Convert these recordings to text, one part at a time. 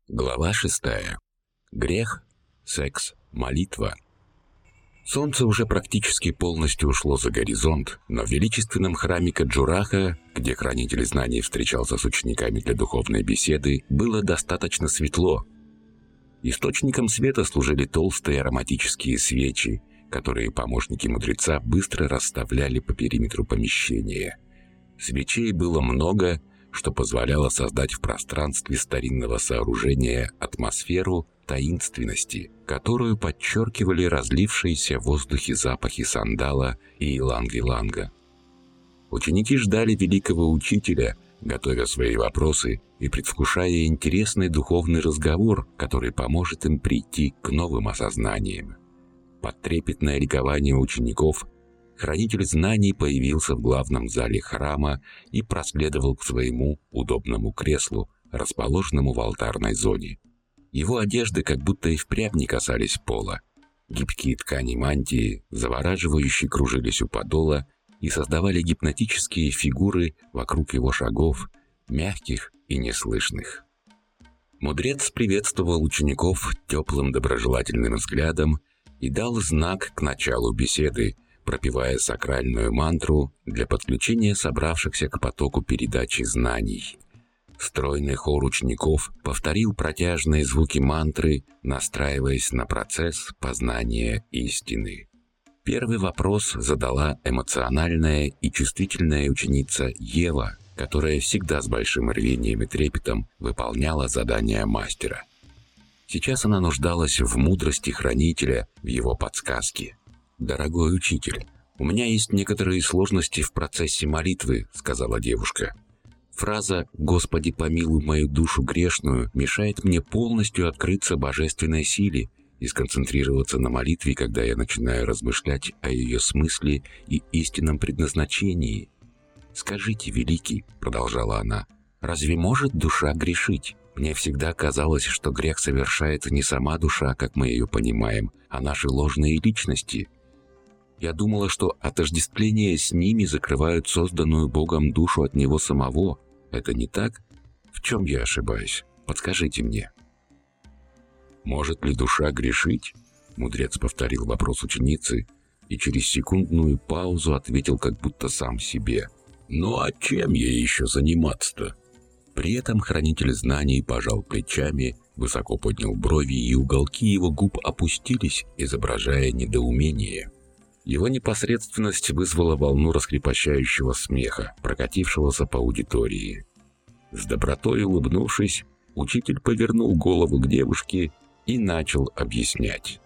Глава 6. Грех, секс, молитва. Солнце уже практически полностью ушло за горизонт, но в величественном храме Каджураха, где хранитель знаний встречался с учениками для духовной беседы, было достаточно светло. Источником света служили толстые ароматические свечи, которые помощники мудреца быстро расставляли по периметру помещения. Свечей было много, что позволяло создать в пространстве старинного сооружения атмосферу таинственности, которую подчеркивали разлившиеся в воздухе запахи сандала и иланг-иланга. Ученики ждали великого учителя, готовя свои вопросы и предвкушая интересный духовный разговор, который поможет им прийти к новым осознаниям. Под трепетное ликование учеников хранитель знаний появился в главном зале храма и проследовал к своему удобному креслу, расположенному в алтарной зоне. Его одежды как будто и впрямь не касались пола. Гибкие ткани мантии завораживающе кружились у подола и создавали гипнотические фигуры вокруг его шагов, мягких и неслышных. Мудрец приветствовал учеников теплым доброжелательным взглядом и дал знак к началу беседы, пропевая сакральную мантру для подключения собравшихся к потоку передачи знаний. Стройный хор учеников повторил протяжные звуки мантры, настраиваясь на процесс познания истины. Первый вопрос задала эмоциональная и чувствительная ученица Ева, которая всегда с большим рвением и трепетом выполняла задания мастера. Сейчас она нуждалась в мудрости хранителя, в его подсказке. «Дорогой учитель, у меня есть некоторые сложности в процессе молитвы», — сказала девушка. «Фраза «Господи, помилуй мою душу грешную» мешает мне полностью открыться божественной силе и сконцентрироваться на молитве, когда я начинаю размышлять о ее смысле и истинном предназначении. «Скажите, великий», — продолжала она, — «разве может душа грешить? Мне всегда казалось, что грех совершает не сама душа, как мы ее понимаем, а наши ложные личности. Я думала, что отождествление с ними закрывают созданную Богом душу от Него самого. Это не так? В чем я ошибаюсь? Подскажите мне». «Может ли душа грешить?» Мудрец повторил вопрос ученицы и через секундную паузу ответил как будто сам себе. «Ну а чем ей еще заниматься-то?» При этом хранитель знаний пожал плечами, высоко поднял брови, и уголки его губ опустились, изображая недоумение. Его непосредственность вызвала волну раскрепощающего смеха, прокатившегося по аудитории. С добротой улыбнувшись, учитель повернул голову к девушке и начал объяснять.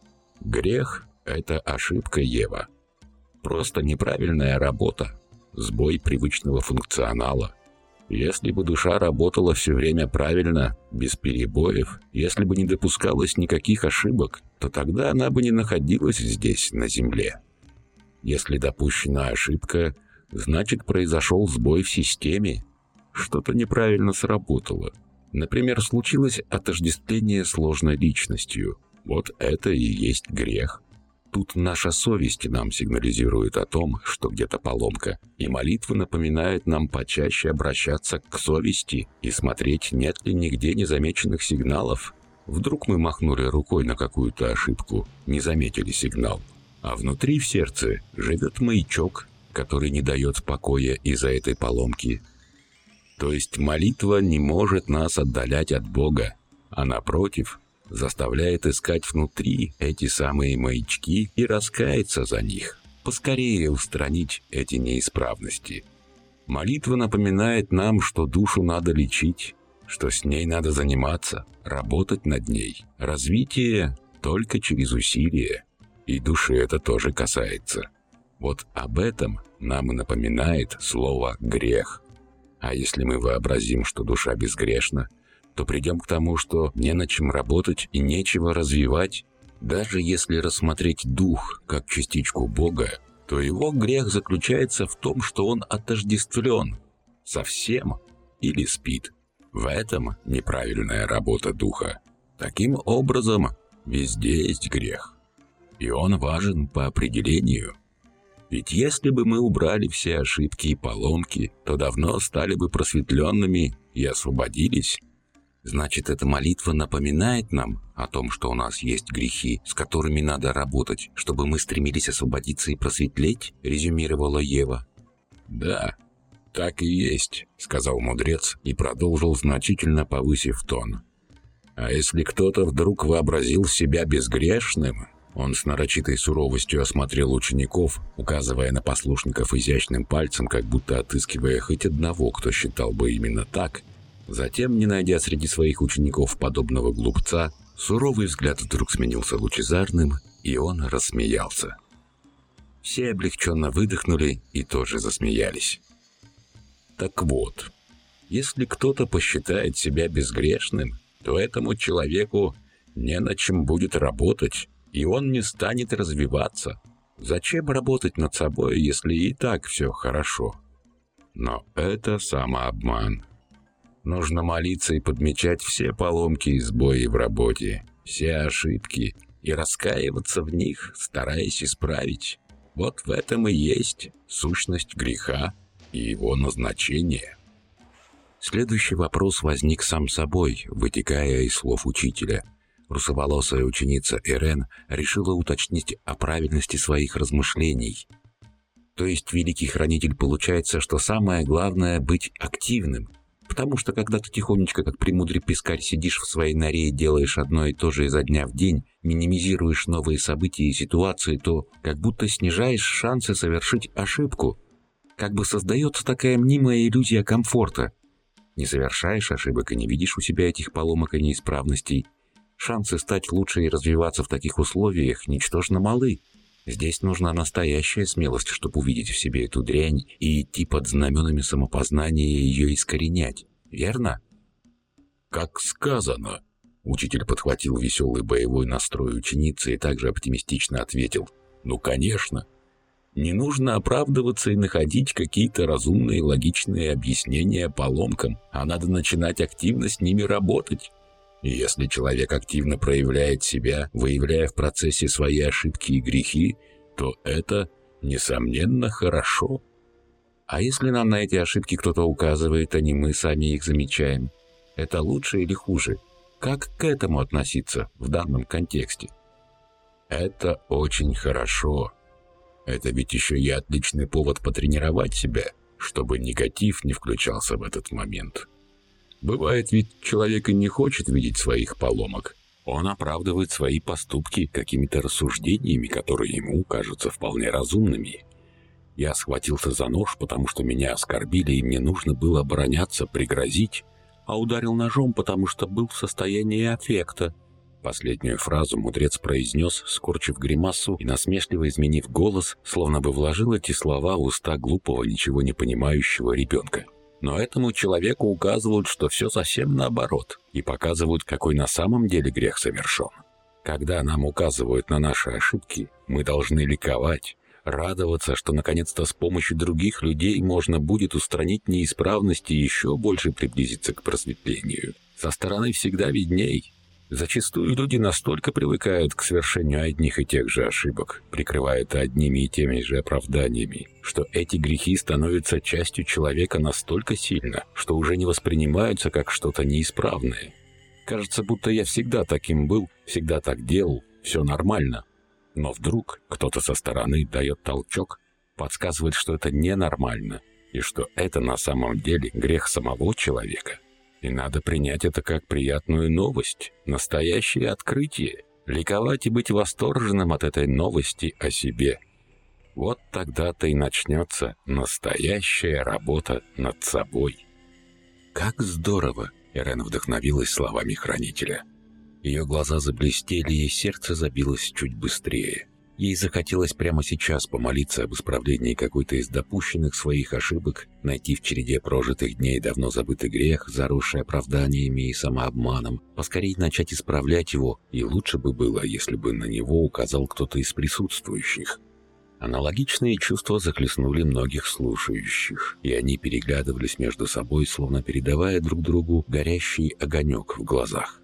«Грех — это ошибка, Ева. Просто неправильная работа, сбой привычного функционала. Если бы душа работала все время правильно, без перебоев, если бы не допускалось никаких ошибок, то тогда она бы не находилась здесь, на земле. Если допущена ошибка, значит, произошел сбой в системе. Что-то неправильно сработало. Например, случилось отождествление с ложной личностью. Вот это и есть грех. Тут наша совесть нам сигнализирует о том, что где-то поломка, и молитвы напоминают нам почаще обращаться к совести и смотреть, нет ли нигде незамеченных сигналов. Вдруг мы махнули рукой на какую-то ошибку, не заметили сигнал, а внутри в сердце живет маячок, который не дает покоя из-за этой поломки. То есть молитва не может нас отдалять от Бога, а напротив – заставляет искать внутри эти самые маячки и раскаяться за них, поскорее устранить эти неисправности. Молитва напоминает нам, что душу надо лечить, что с ней надо заниматься, работать над ней. Развитие только через усилие, и души это тоже касается. Вот об этом нам и напоминает слово «грех». А если мы вообразим, что душа безгрешна, то придем к тому, что не на чем работать и нечего развивать. Даже если рассмотреть дух как частичку Бога, то его грех заключается в том, что он отождествлен со всем или спит. В этом неправильная работа духа. Таким образом, везде есть грех. И он важен по определению. Ведь если бы мы убрали все ошибки и поломки, то давно стали бы просветленными и освободились. Значит, эта молитва напоминает нам о том, что у нас есть грехи, с которыми надо работать, чтобы мы стремились освободиться и просветлеть, резюмировала Ева. Да, так и есть, сказал мудрец и продолжил, значительно повысив тон. А если кто-то вдруг вообразил себя безгрешным, он с нарочитой суровостью осмотрел учеников, указывая на послушников изящным пальцем, как будто отыскивая хоть одного, кто считал бы именно так. Затем, не найдя среди своих учеников подобного глупца, суровый взгляд вдруг сменился лучезарным, и он рассмеялся. Все облегченно выдохнули и тоже засмеялись. Так вот, если кто-то посчитает себя безгрешным, то этому человеку не на чем будет работать, и он не станет развиваться. Зачем работать над собой, если и так все хорошо? Но это самообман. Нужно молиться и подмечать все поломки и сбои в работе, все ошибки, и раскаиваться в них, стараясь исправить. Вот в этом и есть сущность греха и его назначение. Следующий вопрос возник сам собой, вытекая из слов учителя. Русоволосая ученица Ирен решила уточнить о правильности своих размышлений. То есть великий хранитель получается, что самое главное — быть активным. Потому что когда ты тихонечко, как премудрый пескарь, сидишь в своей норе и делаешь одно и то же изо дня в день, минимизируешь новые события и ситуации, то как будто снижаешь шансы совершить ошибку. Как бы создается такая мнимая иллюзия комфорта. Не совершаешь ошибок и не видишь у себя этих поломок и неисправностей. Шансы стать лучше и развиваться в таких условиях ничтожно малы. Здесь нужна настоящая смелость, чтобы увидеть в себе эту дрянь и идти под знаменами самопознания и ее искоренять. Верно? Как сказано. Учитель подхватил веселый боевой настрой ученицы и также оптимистично ответил. Ну, конечно. Не нужно оправдываться и находить какие-то разумные логичные объяснения поломкам, а надо начинать активно с ними работать. И если человек активно проявляет себя, выявляя в процессе свои ошибки и грехи, то это, несомненно, хорошо. А если нам на эти ошибки кто-то указывает, а не мы сами их замечаем, это лучше или хуже? Как к этому относиться в данном контексте? Это очень хорошо. Это ведь еще и отличный повод потренировать себя, чтобы негатив не включался в этот момент. Бывает ведь, человек и не хочет видеть своих поломок. Он оправдывает свои поступки какими-то рассуждениями, которые ему кажутся вполне разумными. Я схватился за нож, потому что меня оскорбили, и мне нужно было обороняться, пригрозить, а ударил ножом, потому что был в состоянии аффекта. Последнюю фразу мудрец произнес, скорчив гримасу и насмешливо изменив голос, словно бы вложил эти слова в уста глупого, ничего не понимающего ребенка. Но этому человеку указывают, что все совсем наоборот, и показывают, какой на самом деле грех совершен. Когда нам указывают на наши ошибки, мы должны ликовать, радоваться, что наконец-то с помощью других людей можно будет устранить неисправности и еще больше приблизиться к просветлению. Со стороны всегда видней. Зачастую люди настолько привыкают к совершению одних и тех же ошибок, прикрывая это одними и теми же оправданиями, что эти грехи становятся частью человека настолько сильно, что уже не воспринимаются как что-то неисправное. Кажется, будто я всегда таким был, всегда так делал, все нормально. Но вдруг кто-то со стороны дает толчок, подсказывает, что это ненормально, и что это на самом деле грех самого человека. И надо принять это как приятную новость, настоящее открытие, ликовать и быть восторженным от этой новости о себе. Вот тогда-то и начнется настоящая работа над собой. Как здорово! Ирен вдохновилась словами хранителя. Ее глаза заблестели, и сердце забилось чуть быстрее. Ей захотелось прямо сейчас помолиться об исправлении какой-то из допущенных своих ошибок, найти в череде прожитых дней давно забытый грех, заросший оправданиями и самообманом, поскорей начать исправлять его, и лучше бы было, если бы на него указал кто-то из присутствующих. Аналогичные чувства захлестнули многих слушающих, и они переглядывались между собой, словно передавая друг другу горящий огонек в глазах.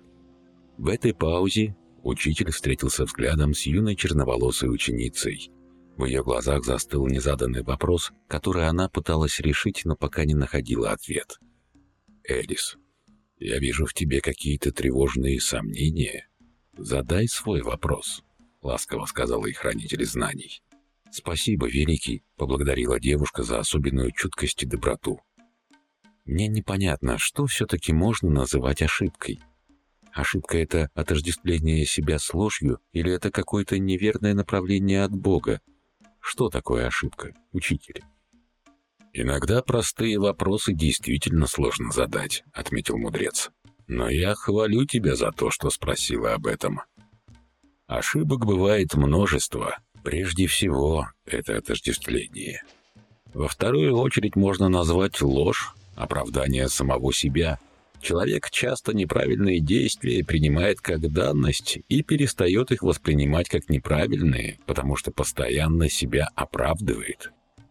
В этой паузе учитель встретился взглядом с юной черноволосой ученицей. В ее глазах застыл незаданный вопрос, который она пыталась решить, но пока не находила ответ. «Элис, «Я вижу в тебе какие-то тревожные сомнения. Задай свой вопрос», — ласково сказала и хранитель знаний. «Спасибо, Великий», — поблагодарила девушка за особенную чуткость и доброту. «Мне непонятно, что все-таки можно называть ошибкой. Ошибка — это отождествление себя с ложью или это какое-то неверное направление от Бога? Что такое ошибка, учитель?» «Иногда простые вопросы действительно сложно задать», — отметил мудрец. «Но я хвалю тебя за то, что спросила об этом. Ошибок бывает множество. Прежде всего, это отождествление. Во вторую очередь можно назвать ложь, оправдание самого себя. Человек часто неправильные действия принимает как данность и перестает их воспринимать как неправильные, потому что постоянно себя оправдывает.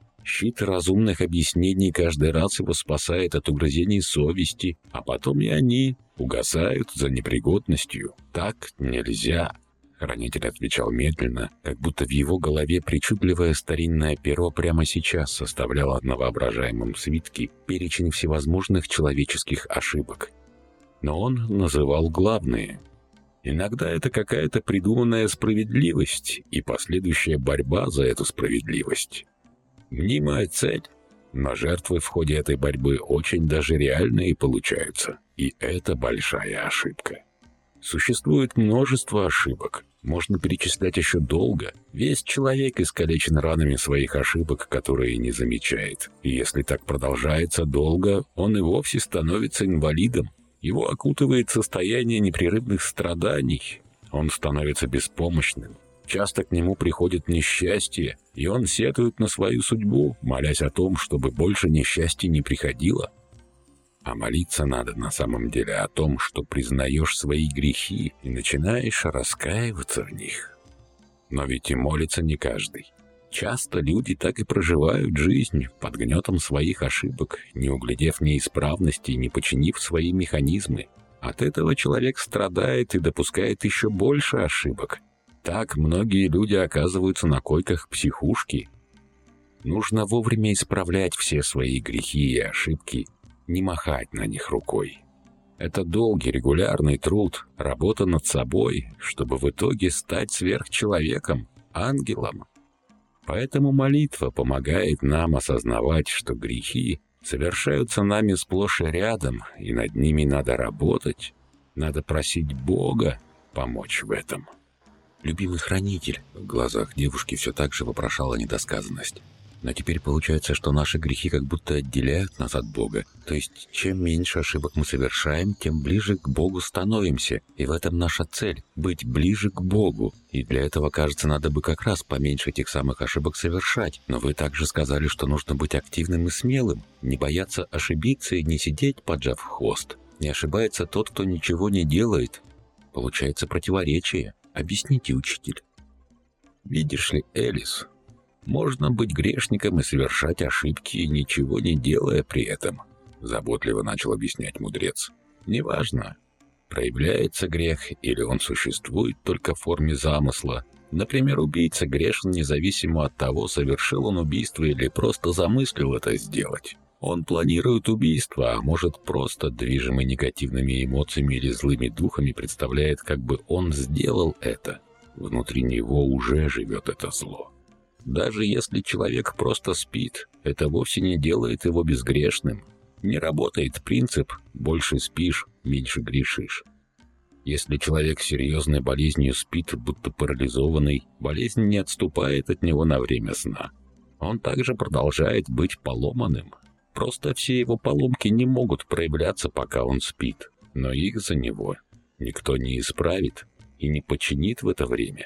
Щит разумных объяснений каждый раз его спасает от угрызений совести, а потом и они угасают за непригодностью. Так нельзя». Хранитель отвечал медленно, как будто в его голове причудливое старинное перо прямо сейчас составляло на воображаемом свитке перечень всевозможных человеческих ошибок. Но он называл главные. Иногда это какая-то придуманная справедливость и последующая борьба за эту справедливость. Мнимая цель, но жертвы в ходе этой борьбы очень даже реальные получаются, и это большая ошибка. Существует множество ошибок, можно перечислять еще долго. Весь человек искалечен ранами своих ошибок, которые не замечает. И если так продолжается долго, он и вовсе становится инвалидом. Его окутывает состояние непрерывных страданий. Он становится беспомощным. Часто к нему приходит несчастье, и он сетует на свою судьбу, молясь о том, чтобы больше несчастья не приходило. А молиться надо на самом деле о том, что признаешь свои грехи и начинаешь раскаиваться в них. Но ведь и молится не каждый. Часто люди так и проживают жизнь под гнетом своих ошибок, не углядев неисправности и не починив свои механизмы. От этого человек страдает и допускает еще больше ошибок. Так многие люди оказываются на койках психушки. Нужно вовремя исправлять все свои грехи и ошибки, не махать на них рукой. Это долгий, регулярный труд, работа над собой, чтобы в итоге стать сверхчеловеком, ангелом. Поэтому молитва помогает нам осознавать, что грехи совершаются нами сплошь и рядом, и над ними надо работать. Надо просить Бога помочь в этом. «Любимый хранитель», — в глазах девушки все так же вопрошала недосказанность. «Но теперь получается, что наши грехи как будто отделяют нас от Бога. То есть, чем меньше ошибок мы совершаем, тем ближе к Богу становимся. И в этом наша цель — быть ближе к Богу. И для этого, кажется, надо бы как раз поменьше этих самых ошибок совершать. Но вы также сказали, что нужно быть активным и смелым, не бояться ошибиться и не сидеть, поджав хвост. Не ошибается тот, кто ничего не делает. Получается противоречие. Объясните, учитель». «Видишь ли, Элис, можно быть грешником и совершать ошибки, ничего не делая при этом», — заботливо начал объяснять мудрец. «Неважно, проявляется грех или он существует только в форме замысла. Например, убийца грешен независимо от того, совершил он убийство или просто замыслил это сделать. Он планирует убийство, а может, просто движимый негативными эмоциями или злыми духами представляет, как бы он сделал это. Внутри него уже живет это зло. Даже если человек просто спит, это вовсе не делает его безгрешным. Не работает принцип «больше спишь, меньше грешишь». Если человек с серьезной болезнью спит, будто парализованный, болезнь не отступает от него на время сна. Он также продолжает быть поломанным. Просто все его поломки не могут проявляться, пока он спит, но их за него никто не исправит и не починит в это время.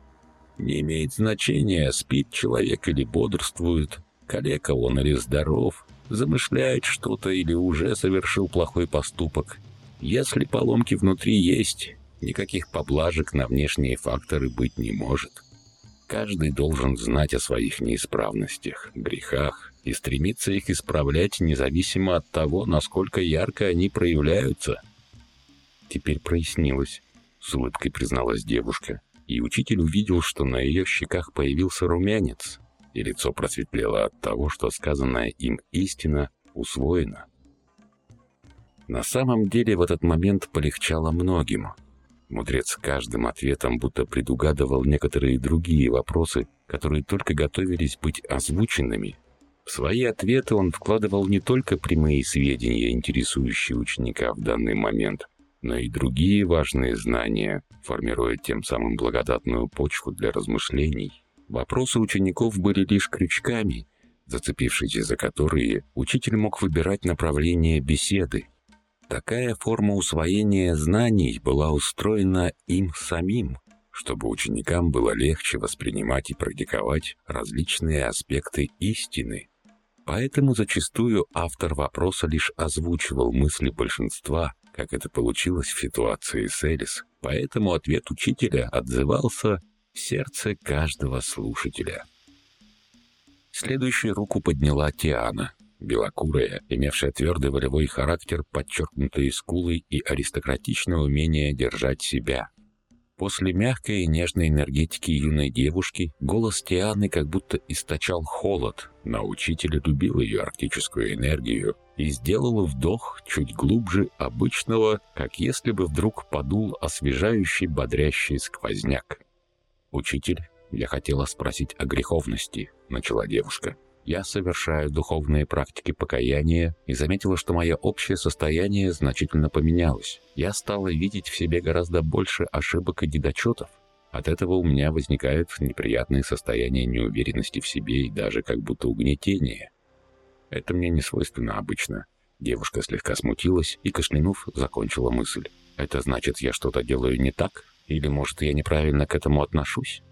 Не имеет значения, спит человек или бодрствует, калека он или здоров, замышляет что-то или уже совершил плохой поступок. Если поломки внутри есть, никаких поблажек на внешние факторы быть не может. Каждый должен знать о своих неисправностях, грехах и стремиться их исправлять независимо от того, насколько ярко они проявляются. Теперь прояснилось, с улыбкой призналась девушка, и учитель увидел, что на ее щеках появился румянец, и лицо просветлело от того, что сказанная им истина усвоена. На самом деле в этот момент полегчало многим. Мудрец каждым ответом будто предугадывал некоторые другие вопросы, которые только готовились быть озвученными. В свои ответы он вкладывал не только прямые сведения, интересующие ученика в данный момент, но и другие важные знания, формируя тем самым благодатную почву для размышлений. Вопросы учеников были лишь крючками, зацепившись за которые, учитель мог выбирать направление беседы. Такая форма усвоения знаний была устроена им самим, чтобы ученикам было легче воспринимать и практиковать различные аспекты истины. Поэтому зачастую автор вопроса лишь озвучивал мысли большинства, как это получилось в ситуации с Элис. Поэтому ответ учителя отзывался в сердце каждого слушателя. Следующую руку подняла Тиана, белокурая, имевшая твердый волевой характер, подчеркнутые скулы и аристократичное умение держать себя. После мягкой и нежной энергетики юной девушки голос Тианы как будто источал холод, но учитель любил ее арктическую энергию и сделал вдох чуть глубже обычного, как если бы вдруг подул освежающий, бодрящий сквозняк. «Учитель, я хотела спросить о греховности», — начала девушка. «Я совершаю духовные практики покаяния и заметила, что мое общее состояние значительно поменялось. Я стала видеть в себе гораздо больше ошибок и недочетов. От этого у меня возникают неприятные состояния неуверенности в себе и даже как будто угнетения. Это мне не свойственно обычно». Девушка слегка смутилась и, кашлянув, закончила мысль. «Это значит, я что-то делаю не так? Или, может, я неправильно к этому отношусь?»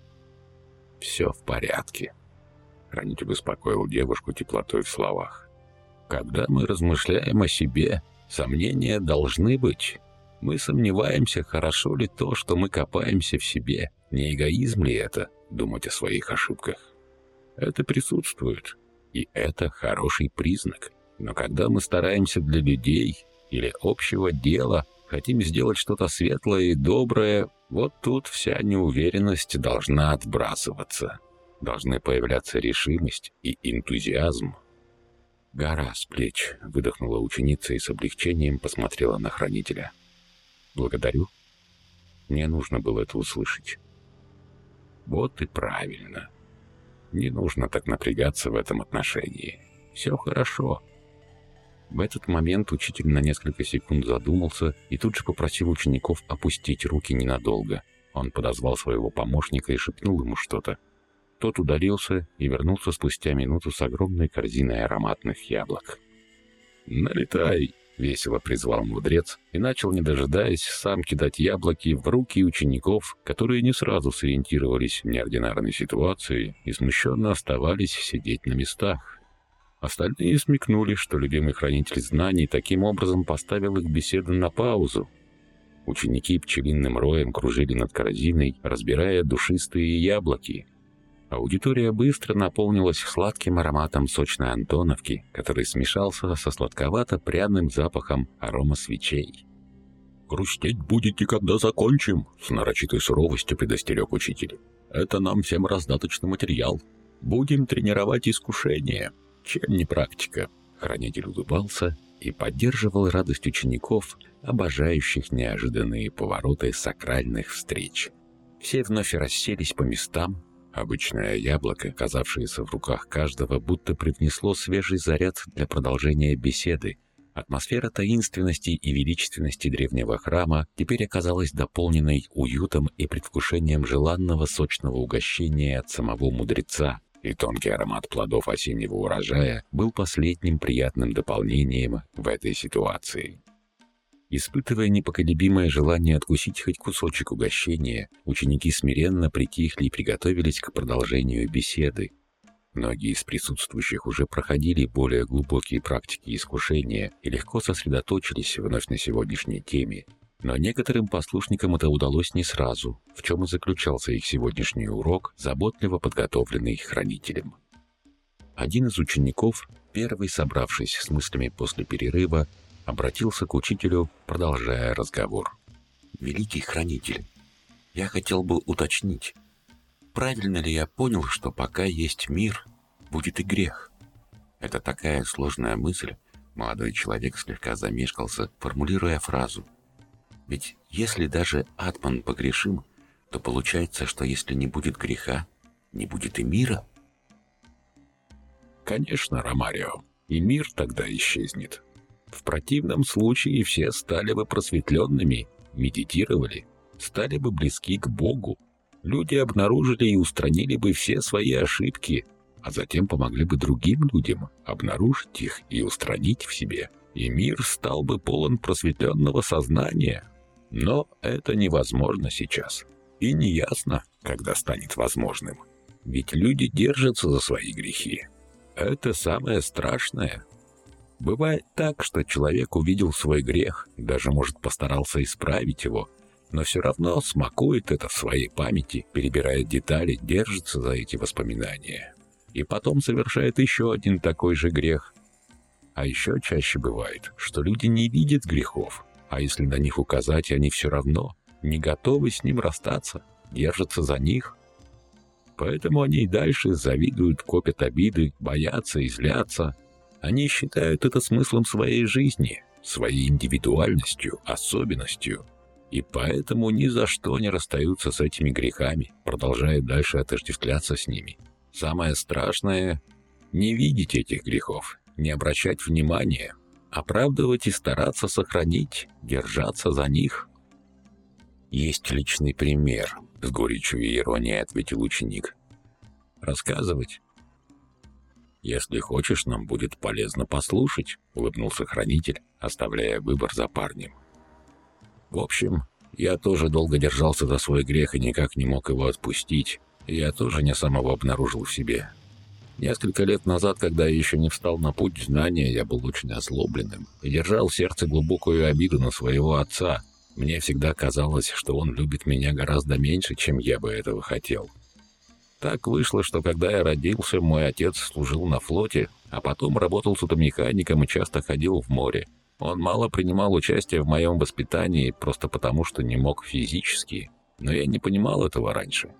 «Все в порядке». Хранитель успокоил девушку теплотой в словах. «Когда мы размышляем о себе, сомнения должны быть. Мы сомневаемся, хорошо ли то, что мы копаемся в себе. Не эгоизм ли это, думать о своих ошибках? Это присутствует, и это хороший признак. Но когда мы стараемся для людей или общего дела, хотим сделать что-то светлое и доброе, вот тут вся неуверенность должна отбрасываться. Должны появляться решимость и энтузиазм». «Гора с плеч», — выдохнула ученица и с облегчением посмотрела на хранителя. «Благодарю. Мне нужно было это услышать». «Вот и правильно. Не нужно так напрягаться в этом отношении. Все хорошо». В этот момент учитель на несколько секунд задумался и тут же попросил учеников опустить руки ненадолго. Он подозвал своего помощника и шепнул ему что-то. Тот удалился и вернулся спустя минуту с огромной корзиной ароматных яблок. «Налетай!» — весело призвал мудрец и начал, не дожидаясь, сам кидать яблоки в руки учеников, которые не сразу сориентировались в неординарной ситуации и смущенно оставались сидеть на местах. Остальные смекнули, что любимый хранитель знаний таким образом поставил их беседу на паузу. Ученики пчелиным роем кружили над корзиной, разбирая душистые яблоки. Аудитория быстро наполнилась сладким ароматом сочной антоновки, который смешался со сладковато-пряным запахом арома свечей. «Хрустеть будете, когда закончим», — с нарочитой суровостью предостерег учитель. «Это нам всем раздаточный материал. Будем тренировать искушение. Чем не практика?» Хранитель улыбался и поддерживал радость учеников, обожающих неожиданные повороты сакральных встреч. Все вновь расселись по местам. Обычное яблоко, оказавшееся в руках каждого, будто привнесло свежий заряд для продолжения беседы. Атмосфера таинственности и величественности древнего храма теперь оказалась дополненной уютом и предвкушением желанного сочного угощения от самого мудреца, и тонкий аромат плодов осеннего урожая был последним приятным дополнением в этой ситуации. Испытывая непоколебимое желание откусить хоть кусочек угощения, ученики смиренно притихли и приготовились к продолжению беседы. Многие из присутствующих уже проходили более глубокие практики искушения и легко сосредоточились вновь на сегодняшней теме. Но некоторым послушникам это удалось не сразу, в чем и заключался их сегодняшний урок, заботливо подготовленный хранителем. Один из учеников, первый собравшись с мыслями после перерыва, обратился к учителю, продолжая разговор. «Великий хранитель, я хотел бы уточнить, правильно ли я понял, что пока есть мир, будет и грех? Это такая сложная мысль, Молодой человек слегка замешкался, формулируя фразу. Ведь если даже атман погрешим, то получается, что если не будет греха, не будет и мира. Конечно, Ромарио, и мир тогда исчезнет. В противном случае все стали бы просветленными, медитировали, стали бы близки к Богу. Люди обнаружили и устранили бы все свои ошибки, а затем помогли бы другим людям обнаружить их и устранить в себе. И мир стал бы полон просветленного сознания. Но это невозможно сейчас. И неясно, когда станет возможным. Ведь люди держатся за свои грехи. Это самое страшное. Бывает так, что человек увидел свой грех, даже, может, постарался исправить его, но все равно смакует это в своей памяти, перебирает детали, держится за эти воспоминания. И потом совершает еще один такой же грех. А еще чаще бывает, что люди не видят грехов, а если на них указать, они все равно не готовы с ним расстаться, держатся за них. Поэтому они и дальше завидуют, копят обиды, боятся и злятся. Они считают это смыслом своей жизни, своей индивидуальностью, особенностью. И поэтому ни за что не расстаются с этими грехами, продолжают дальше отождествляться с ними. Самое страшное — не видеть этих грехов, не обращать внимания, оправдывать и стараться сохранить, держаться за них. «Есть личный пример», — с горечью и иронией ответил ученик. «Рассказывать?» «Если хочешь, нам будет полезно послушать», — улыбнулся хранитель, оставляя выбор за парнем. «В общем, я тоже долго держался за свой грех и никак не мог его отпустить. Я тоже не сам его обнаружил в себе. Несколько лет назад, когда я еще не встал на путь знания, я был очень озлобленным и держал в сердце глубокую обиду на своего отца. Мне всегда казалось, что он любит меня гораздо меньше, чем я бы этого хотел. Так вышло, что когда я родился, мой отец служил на флоте, а потом работал судомехаником и часто ходил в море. Он мало принимал участие в моем воспитании просто потому, что не мог физически, но я не понимал этого раньше.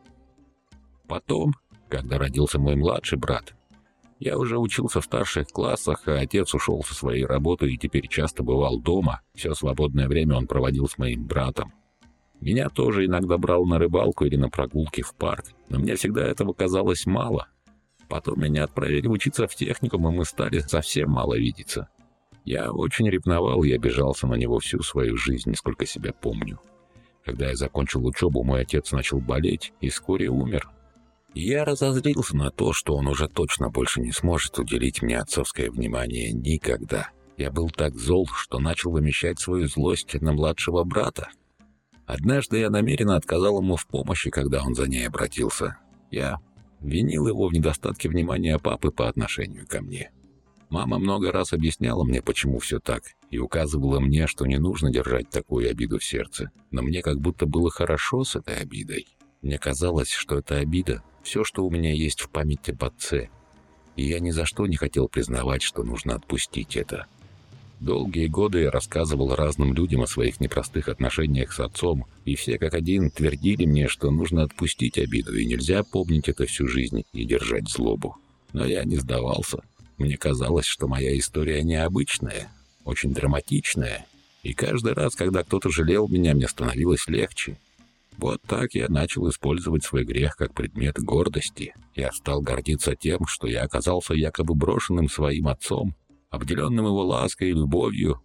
Потом, когда родился мой младший брат, я уже учился в старших классах, а отец ушел со своей работы и теперь часто бывал дома. Все свободное время он проводил с моим братом. Меня тоже иногда брал на рыбалку или на прогулки в парк, но мне всегда этого казалось мало. Потом меня отправили учиться в техникум, и мы стали совсем мало видеться. Я очень ревновал и обижался на него всю свою жизнь, сколько себя помню. Когда я закончил учебу, мой отец начал болеть и вскоре умер. Я разозлился на то, что он уже точно больше не сможет уделить мне отцовское внимание никогда. Я был так зол, что начал вымещать свою злость на младшего брата. Однажды я намеренно отказал ему в помощи, когда он за ней обратился. Я винил его в недостатке внимания папы по отношению ко мне. Мама много раз объясняла мне, почему все так, и указывала мне, что не нужно держать такую обиду в сердце. Но мне как будто было хорошо с этой обидой. Мне казалось, что эта обида — все, что у меня есть в памяти об отце. И я ни за что не хотел признавать, что нужно отпустить это. Долгие годы я рассказывал разным людям о своих непростых отношениях с отцом, и все как один твердили мне, что нужно отпустить обиду, и нельзя помнить это всю жизнь и держать злобу. Но я не сдавался. Мне казалось, что моя история необычная, очень драматичная, и каждый раз, когда кто-то жалел меня, мне становилось легче. Вот так я начал использовать свой грех как предмет гордости. Я стал гордиться тем, что я оказался якобы брошенным своим отцом, обделенным его лаской и любовью.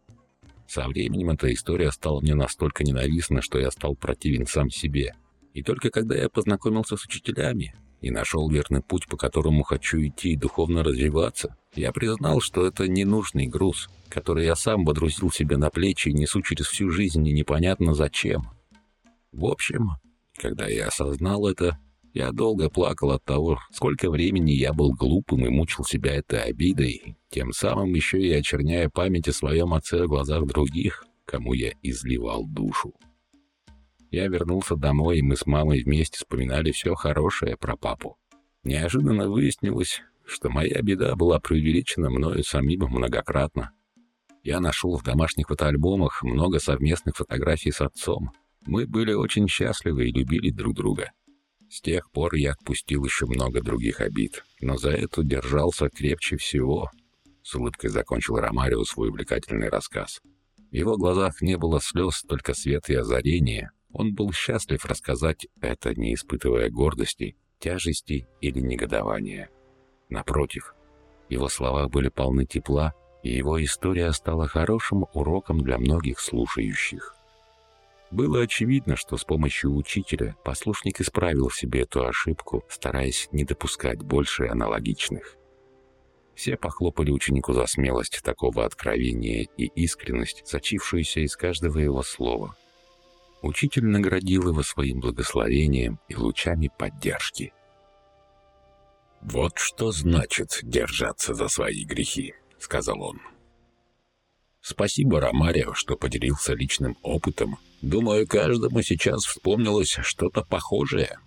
Со временем эта история стала мне настолько ненавистна, что я стал противен сам себе. И только когда я познакомился с учителями и нашел верный путь, по которому хочу идти и духовно развиваться, я признал, что это ненужный груз, который я сам водрузил себе на плечи и несу через всю жизнь и непонятно зачем. В общем, когда я осознал это, я долго плакал от того, сколько времени я был глупым и мучил себя этой обидой, тем самым еще и очерняя память о своем отце в глазах других, кому я изливал душу. Я вернулся домой, и мы с мамой вместе вспоминали все хорошее про папу. Неожиданно выяснилось, что моя беда была преувеличена мною самим многократно. Я нашел в домашних фотоальбомах много совместных фотографий с отцом. Мы были очень счастливы и любили друг друга. С тех пор я отпустил еще много других обид, но за эту держался крепче всего. с улыбкой закончил Ромарио свой увлекательный рассказ. В его глазах не было слез, только свет и озарение. Он был счастлив рассказать это, не испытывая гордости, тяжести или негодования. Напротив, его слова были полны тепла, и его история стала хорошим уроком для многих слушающих. Было очевидно, что с помощью учителя послушник исправил в себе эту ошибку, стараясь не допускать больше аналогичных. Все похлопали ученику за смелость такого откровения и искренность, сочившуюся из каждого его слова. Учитель наградил его своим благословением и лучами поддержки. «Вот что значит держаться за свои грехи», — сказал он. «Спасибо, Ромарио, что поделился личным опытом. Думаю, каждому сейчас вспомнилось что-то похожее».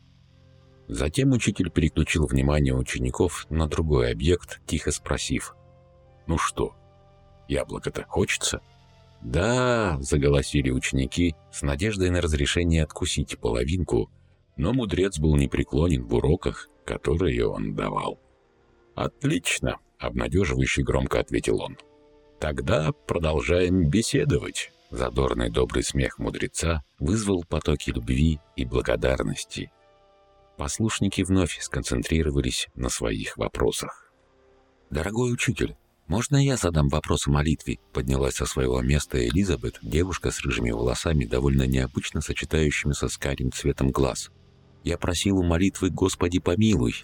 Затем учитель переключил внимание учеников на другой объект, тихо спросив: «Ну что, яблоко-то хочется?» «Да», — заголосили ученики с надеждой на разрешение откусить половинку, но мудрец был непреклонен в уроках, которые он давал. «Отлично», — обнадеживающе громко ответил он. «Тогда продолжаем беседовать». Задорный добрый смех мудреца вызвал потоки любви и благодарности. Послушники вновь сконцентрировались на своих вопросах. «Дорогой учитель, можно я задам вопрос о молитве?» Поднялась со своего места Элизабет, девушка с рыжими волосами, довольно необычно сочетающимися с карим цветом глаз. «Я просила молитвы «Господи, помилуй».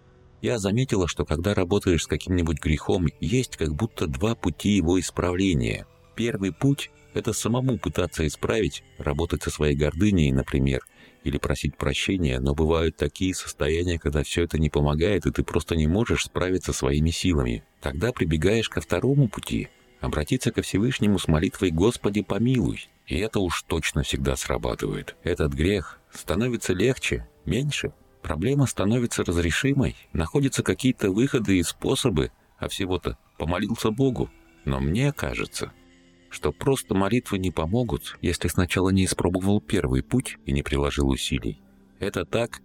Я заметила, что когда работаешь с каким-нибудь грехом, есть как будто два пути его исправления. Первый путь — это самому пытаться исправить, работать со своей гордыней, например, или просить прощения, но бывают такие состояния, когда все это не помогает, и ты просто не можешь справиться своими силами. Тогда прибегаешь ко второму пути — обратиться ко Всевышнему с молитвой «Господи, помилуй». И это уж точно всегда срабатывает. Этот грех становится легче, меньше. Проблема становится разрешимой, находятся какие-то выходы и способы, а всего-то помолился Богу. Но мне кажется, что просто молитвы не помогут, если сначала не испробовал первый путь и не приложил усилий. Это так?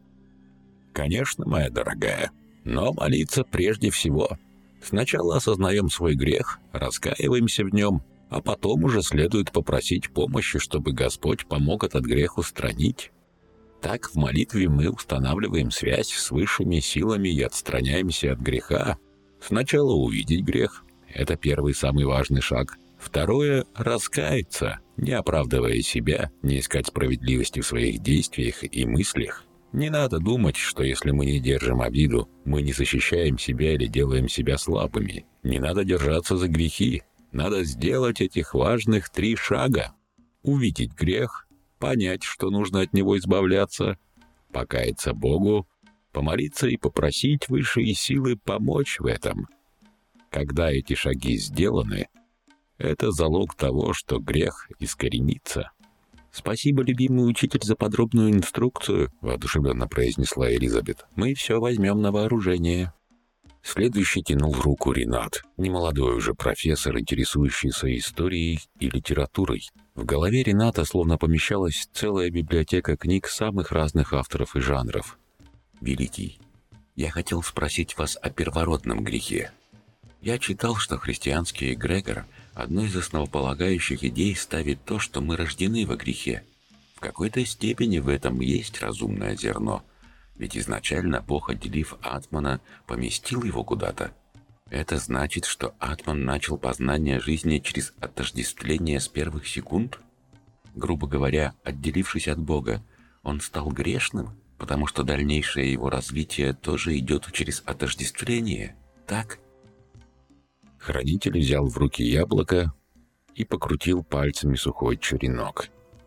Конечно, моя дорогая, но молиться прежде всего. Сначала осознаем свой грех, раскаиваемся в нем, а потом уже следует попросить помощи, чтобы Господь помог этот грех устранить. Так в молитве мы устанавливаем связь с высшими силами и отстраняемся от греха. Сначала увидеть грех — это первый самый важный шаг. Второе — раскаяться, не оправдывая себя, не искать справедливости в своих действиях и мыслях. Не надо думать, что если мы не держим обиду, мы не защищаем себя или делаем себя слабыми. Не надо держаться за грехи. Надо сделать этих важных 3 шага. Увидеть грех, понять, что нужно от него избавляться, покаяться Богу, помолиться и попросить высшие силы помочь в этом. Когда эти шаги сделаны, это залог того, что грех искоренится. «Спасибо, любимый учитель, за подробную инструкцию», — воодушевленно произнесла Элизабет. «Мы все возьмем на вооружение». Следующий тянул руку Ренат, немолодой уже профессор, интересующийся историей и литературой. В голове Рената словно помещалась целая библиотека книг самых разных авторов и жанров. «Великий, я хотел спросить вас о первородном грехе. Я читал, что христианский эгрегор одной из основополагающих идей ставит то, что мы рождены во грехе. В какой-то степени в этом есть разумное зерно, ведь изначально Бог, отделив Атмана, поместил его куда-то. Это значит, что Атман начал познание жизни через отождествление с первых секунд? Грубо говоря, отделившись от Бога, он стал грешным, потому что дальнейшее его развитие тоже идет через отождествление, так?» Хранитель взял в руки яблоко и покрутил пальцами сухой черенок.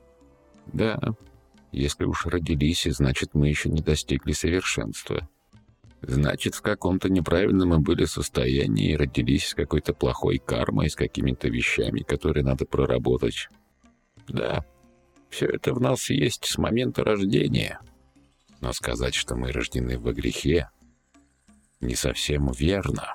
«Да, если уж родились, значит, мы еще не достигли совершенства. Значит, в каком-то неправильном мы были состоянии и родились с какой-то плохой кармой, с какими-то вещами, которые надо проработать. Да, все это в нас есть с момента рождения. Но сказать, что мы рождены во грехе, не совсем верно.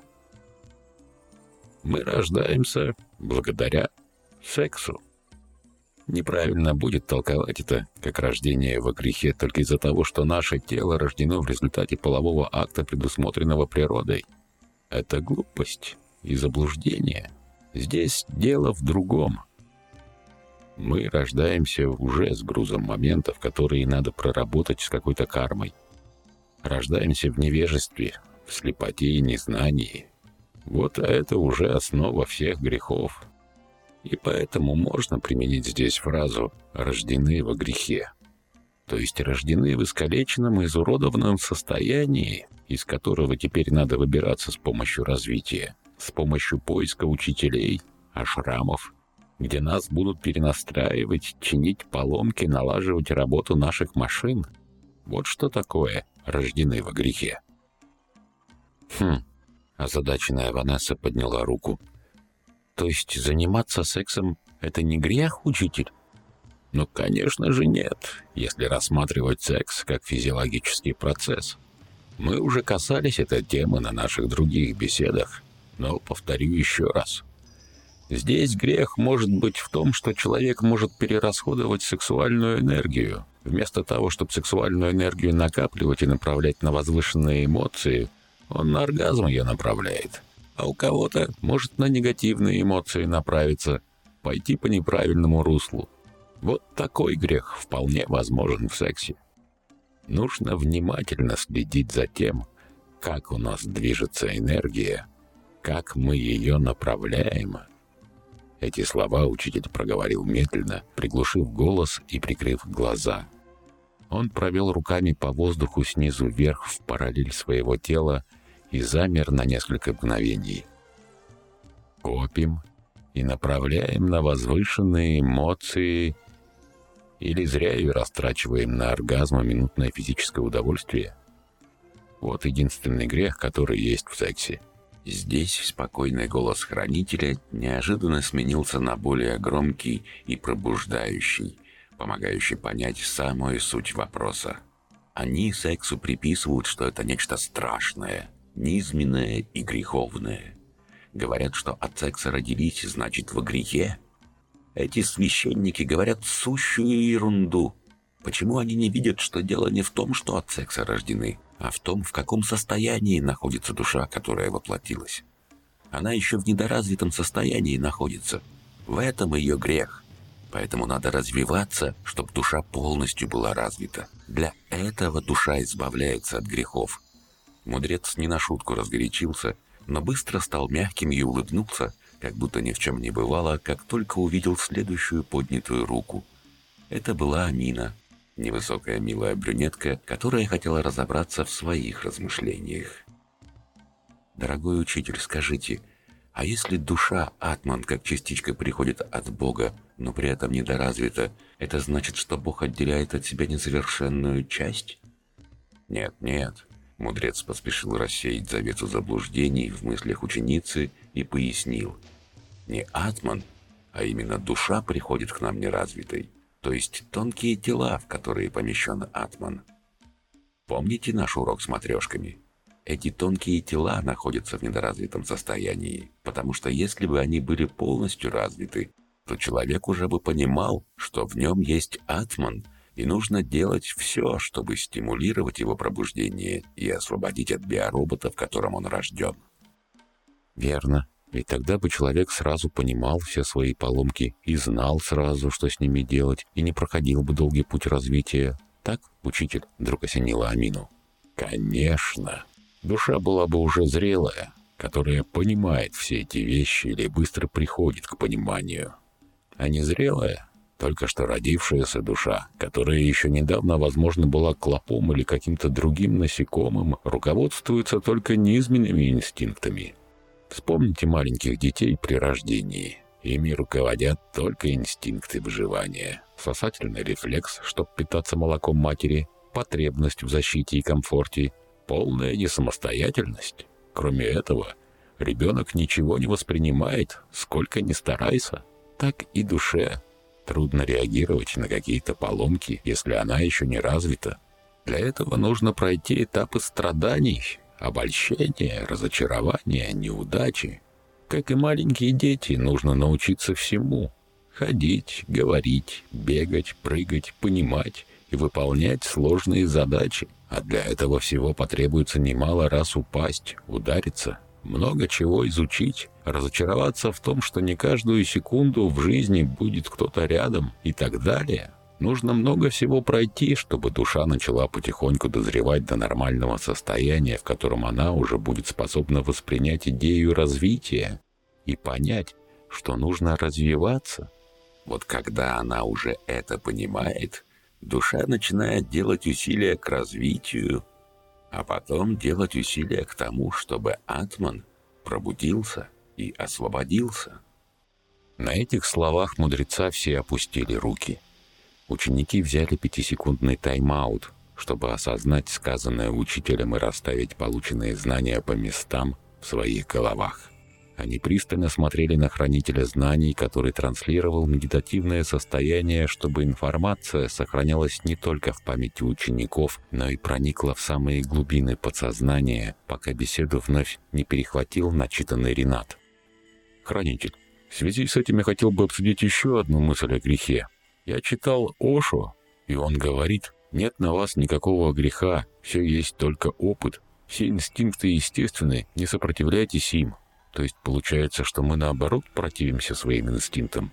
Мы рождаемся благодаря сексу. Неправильно будет толковать это как рождение во грехе только из-за того, что наше тело рождено в результате полового акта, предусмотренного природой. Это глупость. и заблуждение. Здесь дело в другом. Мы рождаемся уже с грузом моментов, которые надо проработать с какой-то кармой. Рождаемся в невежестве, в слепоте и незнании. Вот это уже основа всех грехов. И поэтому можно применить здесь фразу «рождены во грехе». То есть рождены в искалеченном и изуродованном состоянии, из которого теперь надо выбираться с помощью развития, с помощью поиска учителей, ашрамов, где нас будут перенастраивать, чинить поломки, налаживать работу наших машин. Вот что такое рождены во грехе. Озадаченная Ванесса подняла руку. То есть заниматься сексом — это не грех, учитель? Ну, конечно же, нет, если рассматривать секс как физиологический процесс. Мы уже касались этой темы на наших других беседах, но повторю еще раз. Здесь грех может быть в том, что человек может перерасходовать сексуальную энергию. Вместо того, чтобы сексуальную энергию накапливать и направлять на возвышенные эмоции, он на оргазм ее направляет. А у кого-то может на негативные эмоции направиться, пойти по неправильному руслу. Вот такой грех вполне возможен в сексе. Нужно внимательно следить за тем, как у нас движется энергия, как мы ее направляем. Эти слова учитель проговорил медленно, приглушив голос и прикрыв глаза. Он провел руками по воздуху снизу вверх в параллель своего тела и замер на несколько мгновений. Копим и направляем на возвышенные эмоции, или зря ее растрачиваем на оргазм и минутное физическое удовольствие. Вот единственный грех, который есть в сексе. Здесь спокойный голос хранителя неожиданно сменился на более громкий и пробуждающий, помогающий понять самую суть вопроса. Они сексу приписывают, что это нечто страшное, низменное и греховное. Говорят, что от секса родились, значит, во грехе. Эти священники говорят сущую ерунду. Почему они не видят, что дело не в том, что от секса рождены, а в том, в каком состоянии находится душа, которая воплотилась? Она еще в недоразвитом состоянии находится. В этом ее грех. Поэтому надо развиваться, чтобы душа полностью была развита. Для этого душа избавляется от грехов. Мудрец не на шутку разгорячился, но быстро стал мягким и улыбнулся, как будто ни в чем не бывало, как только увидел следующую поднятую руку. Это была Амина, невысокая милая брюнетка, которая хотела разобраться в своих размышлениях. «Дорогой учитель, скажите, а если душа, атман, как частичка приходит от Бога, но при этом недоразвита, это значит, что Бог отделяет от себя несовершенную часть?» «Нет, нет». Мудрец поспешил рассеять завесу заблуждений в мыслях ученицы и пояснил. Не атман, а именно душа приходит к нам неразвитой, то есть тонкие тела, в которые помещен атман. Помните наш урок с матрешками? Эти тонкие тела находятся в недоразвитом состоянии, потому что если бы они были полностью развиты, то человек уже бы понимал, что в нем есть атман, и нужно делать все, чтобы стимулировать его пробуждение и освободить от биоробота, в котором он рожден. Верно. И тогда бы человек сразу понимал все свои поломки и знал сразу, что с ними делать, и не проходил бы долгий путь развития. Так, учитель, вдруг осенила Амину. Конечно. Душа была бы уже зрелая, которая понимает все эти вещи или быстро приходит к пониманию. А незрелая, только что родившаяся душа, которая еще недавно, возможно, была клопом или каким-то другим насекомым, руководствуется только низменными инстинктами. Вспомните маленьких детей при рождении. Ими руководят только инстинкты выживания. Сосательный рефлекс, чтобы питаться молоком матери, потребность в защите и комфорте, полная несамостоятельность. Кроме этого, ребенок ничего не воспринимает, сколько ни старайся. Так и душе трудно реагировать на какие-то поломки, если она еще не развита. Для этого нужно пройти этапы страданий, обольщения, разочарования, неудачи. Как и маленькие дети, нужно научиться всему. Ходить, говорить, бегать, прыгать, понимать и выполнять сложные задачи. А для этого всего потребуется немало раз упасть, удариться, много чего изучить, разочароваться в том, что не каждую секунду в жизни будет кто-то рядом и так далее. Нужно много всего пройти, чтобы душа начала потихоньку дозревать до нормального состояния, в котором она уже будет способна воспринять идею развития и понять, что нужно развиваться. Вот когда она уже это понимает, душа начинает делать усилия к развитию, а потом делать усилия к тому, чтобы атман пробудился и освободился. На этих словах мудреца все опустили руки. Ученики взяли 5-секундный тайм-аут, чтобы осознать сказанное учителем и расставить полученные знания по местам в своих головах. Они пристально смотрели на хранителя знаний, который транслировал медитативное состояние, чтобы информация сохранялась не только в памяти учеников, но и проникла в самые глубины подсознания, пока беседу вновь не перехватил начитанный Ринат. «Хранитель, в связи с этим я хотел бы обсудить еще одну мысль о грехе. Я читал Ошо, и он говорит, нет на вас никакого греха, все есть только опыт, все инстинкты естественны, не сопротивляйтесь им». То есть получается, что мы наоборот противимся своим инстинктам?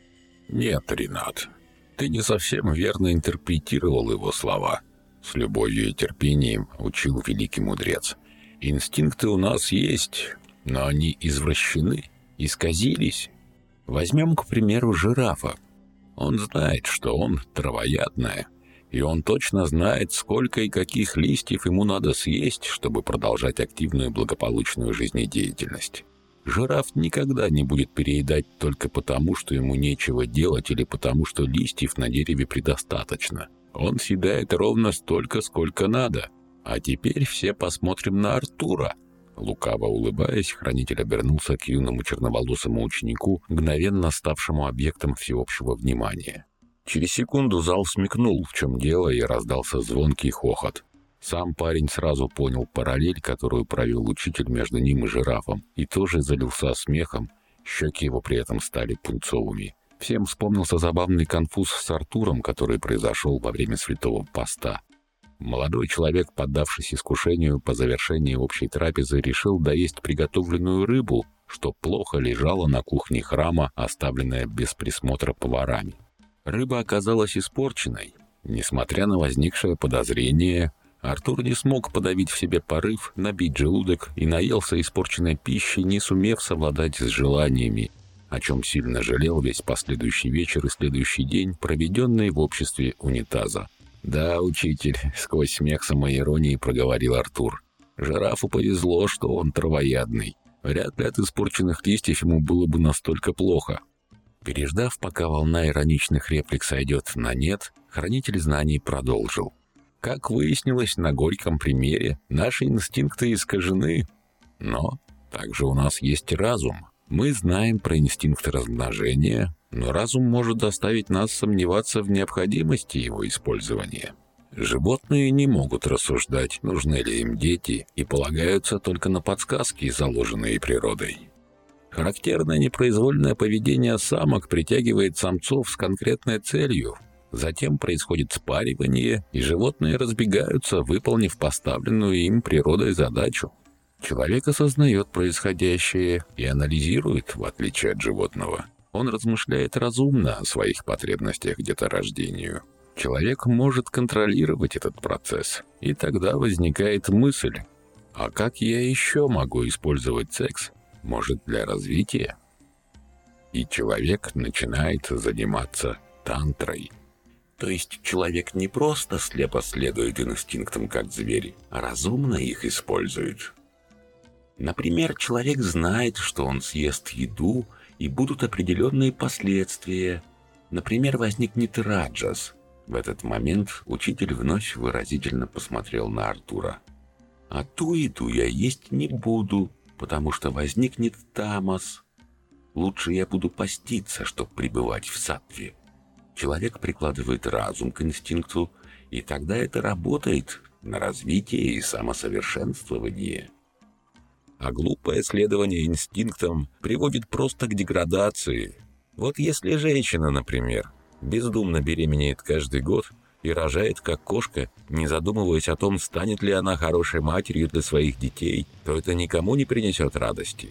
Нет, Ринат, ты не совсем верно интерпретировал его слова. С любовью и терпением учил великий мудрец. Инстинкты у нас есть, но они извращены, исказились. Возьмем, к примеру, жирафа. Он знает, что он травоядное, и он точно знает, сколько и каких листьев ему надо съесть, чтобы продолжать активную благополучную жизнедеятельность. Жираф никогда не будет переедать только потому, что ему нечего делать или потому, что листьев на дереве предостаточно. Он съедает ровно столько, сколько надо. А теперь все посмотрим на Артура. Лукаво улыбаясь, хранитель обернулся к юному черноволосому ученику, мгновенно ставшему объектом всеобщего внимания. Через секунду зал смекнул, в чем дело, и раздался звонкий хохот. Сам парень сразу понял параллель, которую провел учитель между ним и жирафом, и тоже залился смехом, щеки его при этом стали пунцовыми. Всем вспомнился забавный конфуз с Артуром, который произошел во время Святого Поста. Молодой человек, поддавшись искушению по завершении общей трапезы, решил доесть приготовленную рыбу, что плохо лежала на кухне храма, оставленная без присмотра поварами. Рыба оказалась испорченной. Несмотря на возникшее подозрение, Артур не смог подавить в себе порыв, набить желудок и наелся испорченной пищи, не сумев совладать с желаниями, о чем сильно жалел весь последующий вечер и следующий день, проведенный в обществе унитаза. «Да, учитель», — сквозь смех самоиронии проговорил Артур. «Жирафу повезло, что он травоядный. Вряд ли от испорченных листьев ему было бы настолько плохо». Переждав, пока волна ироничных реплик сойдет на нет, хранитель знаний продолжил. Как выяснилось на горьком примере, наши инстинкты искажены. Но также у нас есть разум. Мы знаем про инстинкт размножения, но разум может заставить нас сомневаться в необходимости его использования. Животные не могут рассуждать, нужны ли им дети, и полагаются только на подсказки, заложенные природой. Характерное непроизвольное поведение самок притягивает самцов с конкретной целью. Затем происходит спаривание, и животные разбегаются, выполнив поставленную им природой задачу. Человек осознает происходящее и анализирует, в отличие от животного. Он размышляет разумно о своих потребностях к деторождению. Человек может контролировать этот процесс, и тогда возникает мысль: а как я еще могу использовать секс? Может, для развития? И человек начинает заниматься тантрой. То есть человек не просто слепо следует инстинктам, как звери, а разумно их использует. Например, человек знает, что он съест еду, и будут определенные последствия. Например, возникнет раджас. В этот момент учитель вновь выразительно посмотрел на Артура. А ту еду я есть не буду, потому что возникнет тамас. Лучше я буду поститься, чтобы пребывать в саттве. Человек прикладывает разум к инстинкту, и тогда это работает на развитие и самосовершенствование. А глупое следование инстинктам приводит просто к деградации. Вот если женщина, например, бездумно беременеет каждый год, и рожает как кошка, не задумываясь о том, станет ли она хорошей матерью для своих детей, то это никому не принесет радости.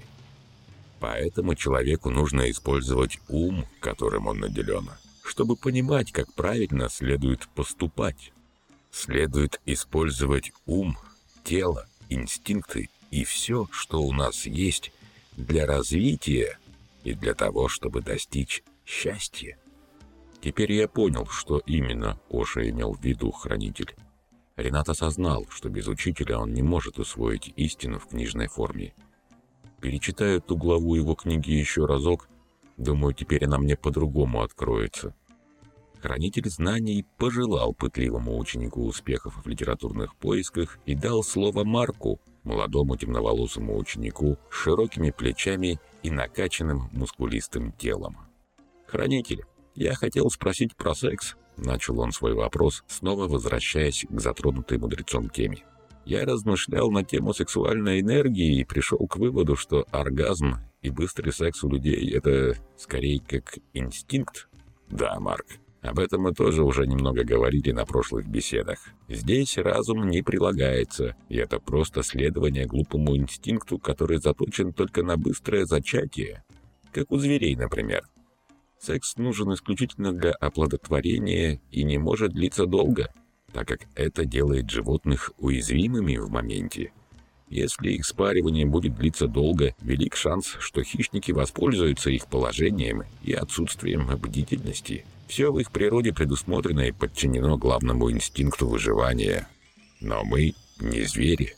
Поэтому человеку нужно использовать ум, которым он наделен, чтобы понимать, как правильно следует поступать. Следует использовать ум, тело, инстинкты и все, что у нас есть, для развития и для того, чтобы достичь счастья. Теперь я понял, что именно Оша имел в виду хранитель. Ренат осознал, что без учителя он не может усвоить истину в книжной форме. Перечитаю эту главу его книги еще разок, думаю, теперь она мне по-другому откроется. Хранитель знаний пожелал пытливому ученику успехов в литературных поисках и дал слово Марку, молодому темноволосому ученику с широкими плечами и накачанным мускулистым телом. «Хранитель, я хотел спросить про секс», — начал он свой вопрос, снова возвращаясь к затронутой мудрецом теме. «Я размышлял на тему сексуальной энергии и пришел к выводу, что оргазм и быстрый секс у людей — это скорее как инстинкт». «Да, Марк, об этом мы тоже уже немного говорили на прошлых беседах. Здесь разум не прилагается, и это просто следование глупому инстинкту, который заточен только на быстрое зачатие, как у зверей, например. Секс нужен исключительно для оплодотворения и не может длиться долго, так как это делает животных уязвимыми в моменте. Если их спаривание будет длиться долго, велик шанс, что хищники воспользуются их положением и отсутствием бдительности. Все в их природе предусмотрено и подчинено главному инстинкту выживания. Но мы не звери.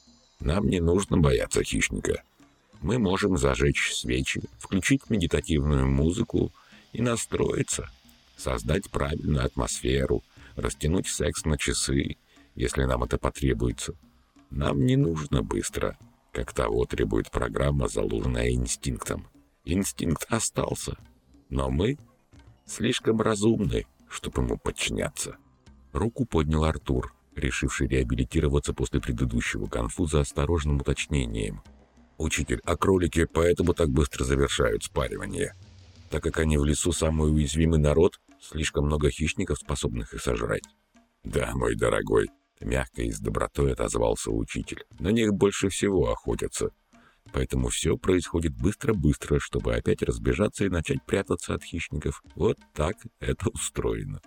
Нам не нужно бояться хищника. Мы можем зажечь свечи, включить медитативную музыку и настроиться, создать правильную атмосферу, растянуть секс на часы, если нам это потребуется. Нам не нужно быстро, как того требует программа, заложенная инстинктом. Инстинкт остался, но мы слишком разумны, чтобы ему подчиняться». Руку поднял Артур, решивший реабилитироваться после предыдущего конфуза осторожным уточнением. «Учитель, а кролики поэтому так быстро завершают спаривание? Так как они в лесу самый уязвимый народ, слишком много хищников, способных их сожрать». «Да, мой дорогой», — мягко и с добротой отозвался учитель, «на них больше всего охотятся. Поэтому все происходит быстро-быстро, чтобы опять разбежаться и начать прятаться от хищников. Вот так это устроено».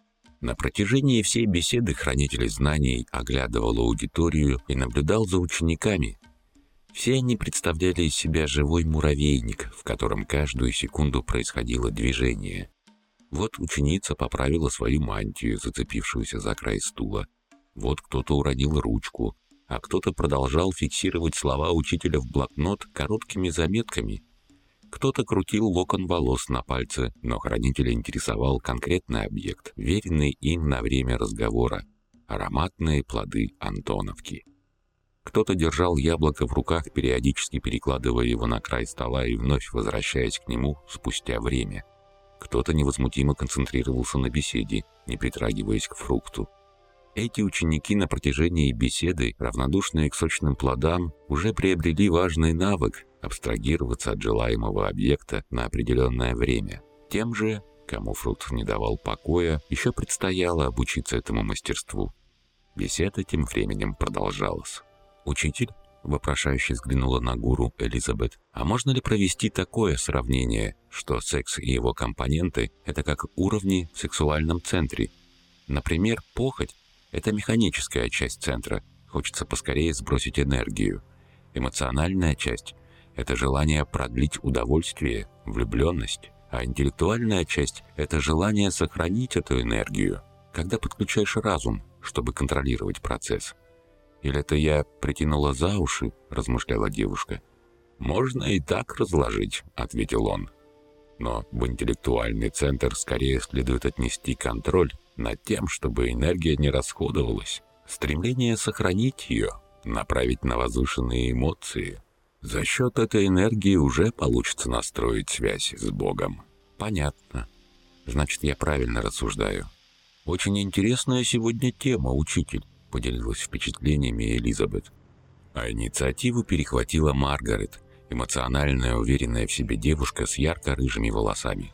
На протяжении всей беседы хранитель знаний оглядывал аудиторию и наблюдал за учениками. Все они представляли из себя живой муравейник, в котором каждую секунду происходило движение. Вот ученица поправила свою мантию, зацепившуюся за край стула. Вот кто-то уронил ручку, а кто-то продолжал фиксировать слова учителя в блокнот короткими заметками. Кто-то крутил локон волос на пальце, но хранителя интересовал конкретный объект, веренный им на время разговора — ароматные плоды Антоновки. Кто-то держал яблоко в руках, периодически перекладывая его на край стола и вновь возвращаясь к нему спустя время. Кто-то невозмутимо концентрировался на беседе, не притрагиваясь к фрукту. Эти ученики на протяжении беседы, равнодушные к сочным плодам, уже приобрели важный навык абстрагироваться от желаемого объекта на определенное время. Тем же, кому фрукт не давал покоя, еще предстояло обучиться этому мастерству. Беседа тем временем продолжалась. «Учитель?» — вопрошающе взглянула на гуру Элизабет. «А можно ли провести такое сравнение, что секс и его компоненты — это как уровни в сексуальном центре? Например, похоть — это механическая часть центра, хочется поскорее сбросить энергию. Эмоциональная часть — это желание продлить удовольствие, влюбленность, а интеллектуальная часть — это желание сохранить эту энергию, когда подключаешь разум, чтобы контролировать процесс». «Или это я притянула за уши?» — размышляла девушка. «Можно и так разложить», — ответил он. «Но в интеллектуальный центр скорее следует отнести контроль над тем, чтобы энергия не расходовалась, стремление сохранить ее, направить на возвышенные эмоции. За счет этой энергии уже получится настроить связь с Богом». «Понятно. Значит, я правильно рассуждаю. Очень интересная сегодня тема, учитель», — поделилась впечатлениями Элизабет. А инициативу перехватила Маргарет, эмоциональная, уверенная в себе девушка с ярко-рыжими волосами.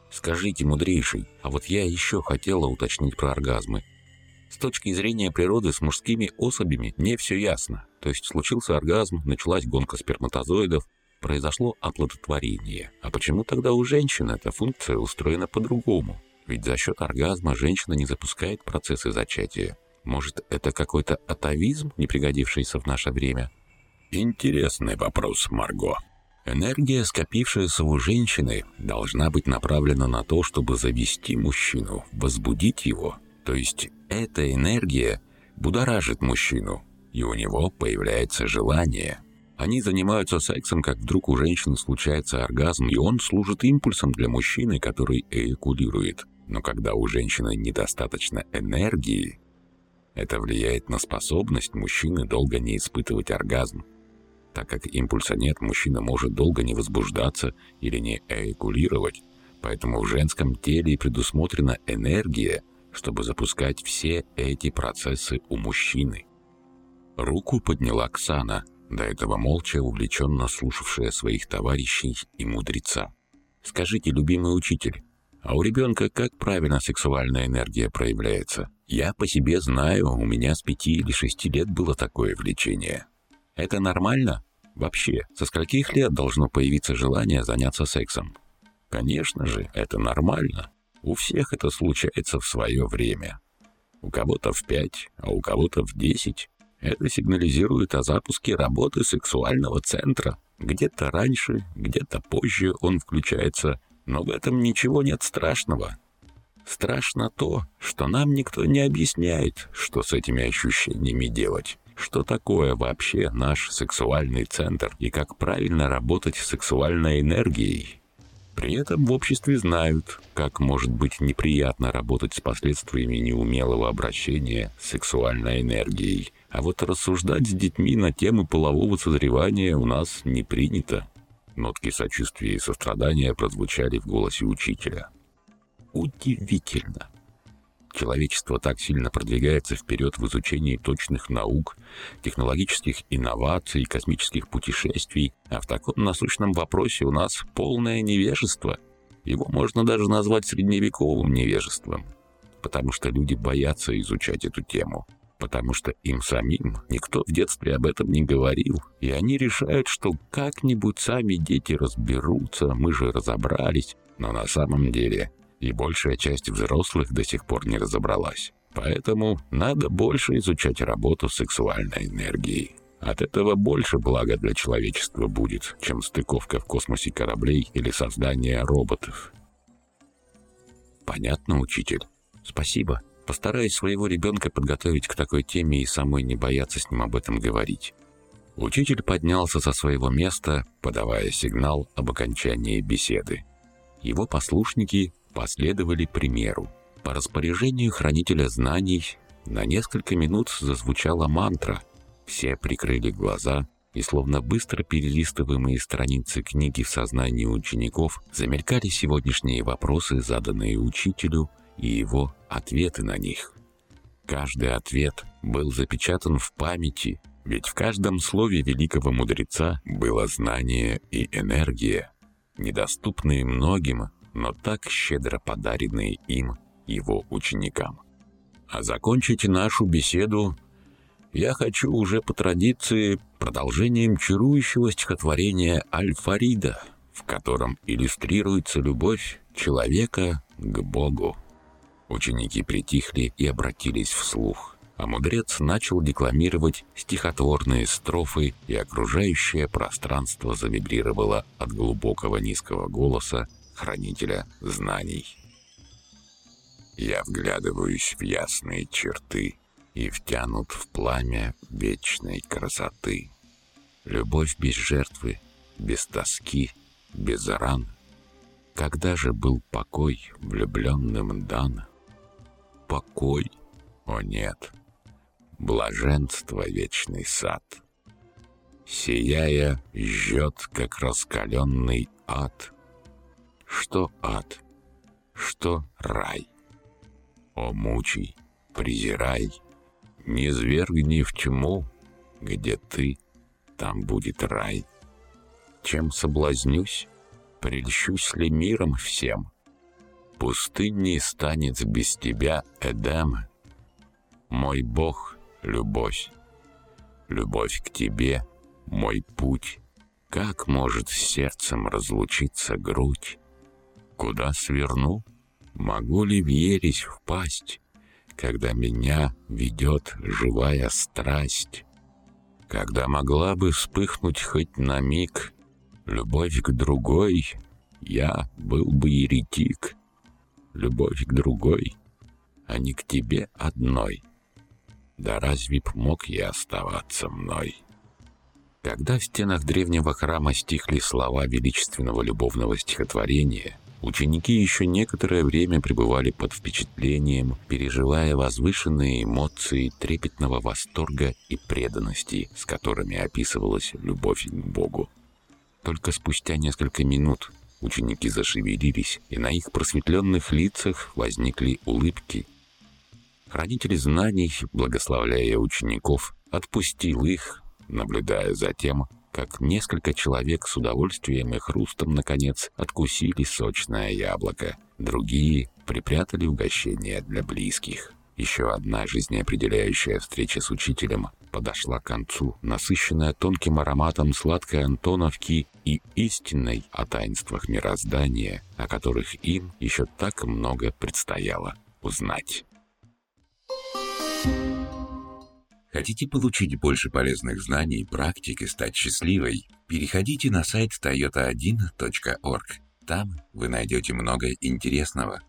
Скажите, мудрейший, а вот я еще хотела уточнить про оргазмы. С точки зрения природы с мужскими особями мне все ясно. То есть случился оргазм, началась гонка сперматозоидов, произошло оплодотворение. А почему тогда у женщин эта функция устроена по-другому? Ведь за счет оргазма женщина не запускает процессы зачатия. Может, это какой-то атовизм, не пригодившийся в наше время? Интересный вопрос, Марго. Энергия, скопившаяся у женщины, должна быть направлена на то, чтобы завести мужчину, возбудить его. То есть эта энергия будоражит мужчину, и у него появляется желание. Они занимаются сексом, как вдруг у женщины случается оргазм, и он служит импульсом для мужчины, который эякулирует. Но когда у женщины недостаточно энергии, это влияет на способность мужчины долго не испытывать оргазм. Так как импульса нет, мужчина может долго не возбуждаться или не эякулировать. Поэтому в женском теле и предусмотрена энергия, чтобы запускать все эти процессы у мужчины. Руку подняла Оксана, до этого молча увлеченно слушавшая своих товарищей и мудреца. «Скажите, любимый учитель, а у ребенка как правильно сексуальная энергия проявляется? Я по себе знаю, у меня с 5 или 6 лет было такое влечение. Это нормально? Вообще, со скольких лет должно появиться желание заняться сексом? Конечно же, это нормально. У всех это случается в свое время. У кого-то в 5, а у кого-то в 10. Это сигнализирует о запуске работы сексуального центра. Где-то раньше, где-то позже он включается, но в этом ничего нет страшного. Страшно то, что нам никто не объясняет, что с этими ощущениями делать. Что такое вообще наш сексуальный центр и как правильно работать с сексуальной энергией. При этом в обществе знают, как может быть неприятно работать с последствиями неумелого обращения с сексуальной энергией. А вот рассуждать с детьми на темы полового созревания у нас не принято. Нотки сочувствия и сострадания прозвучали в голосе учителя. Удивительно. Человечество так сильно продвигается вперед в изучении точных наук, технологических инноваций, космических путешествий, а в таком насущном вопросе у нас полное невежество. Его можно даже назвать средневековым невежеством, потому что люди боятся изучать эту тему, потому что им самим никто в детстве об этом не говорил, и они решают, что как-нибудь сами дети разберутся, мы же разобрались, но на самом деле... И большая часть взрослых до сих пор не разобралась. Поэтому надо больше изучать работу с сексуальной энергией. От этого больше блага для человечества будет, чем стыковка в космосе кораблей или создание роботов. Понятно, учитель? Спасибо. Постараюсь своего ребенка подготовить к такой теме и самой не бояться с ним об этом говорить. Учитель поднялся со своего места, подавая сигнал об окончании беседы. Его послушники последовали примеру. По распоряжению хранителя знаний на несколько минут зазвучала мантра. Все прикрыли глаза, и словно быстро перелистываемые страницы книги в сознании учеников замелькали сегодняшние вопросы, заданные учителю, и его ответы на них. Каждый ответ был запечатан в памяти, ведь в каждом слове великого мудреца было знание и энергия, недоступные многим, но так щедро подаренные им, его ученикам. А закончить нашу беседу я хочу уже по традиции продолжением чарующего стихотворения Аль-Фарида, в котором иллюстрируется любовь человека к Богу. Ученики притихли и обратились вслух, а мудрец начал декламировать стихотворные строфы, и окружающее пространство завибрировало от глубокого низкого голоса хранителя знаний. Я вглядываюсь в ясные черты и втянут в пламя вечной красоты. Любовь без жертвы, без тоски, без ран. Когда же был покой влюбленным дан? Покой? О нет! Блаженство вечный сад. Сияя, жжет, как раскаленный ад. Что ад? Что рай? О, мучай, презирай, не свергни в тьму, где ты, там будет рай. Чем соблазнюсь, прельщусь ли миром всем? Пустыней станет без тебя Эдем. Мой Бог — любовь. Любовь к тебе — мой путь. Как может с сердцем разлучиться грудь? Куда сверну? Могу ли в ересь впасть, когда меня ведет живая страсть? Когда могла бы вспыхнуть хоть на миг любовь к другой, я был бы еретик. Любовь к другой, а не к тебе одной. Да разве б мог я оставаться мной? Когда в стенах древнего храма стихли слова величественного любовного стихотворения, ученики еще некоторое время пребывали под впечатлением, переживая возвышенные эмоции трепетного восторга и преданности, с которыми описывалась любовь к Богу. Только спустя несколько минут ученики зашевелились, и на их просветленных лицах возникли улыбки. Хранитель знаний, благословляя учеников, отпустил их, наблюдая за тем, как несколько человек с удовольствием и хрустом, наконец, откусили сочное яблоко. Другие припрятали угощение для близких. Еще одна жизнеопределяющая встреча с учителем подошла к концу, насыщенная тонким ароматом сладкой антоновки и истиной о таинствах мироздания, о которых им еще так много предстояло узнать. Хотите получить больше полезных знаний, практик и стать счастливой? Переходите на сайт toyota1.org. Там вы найдете много интересного.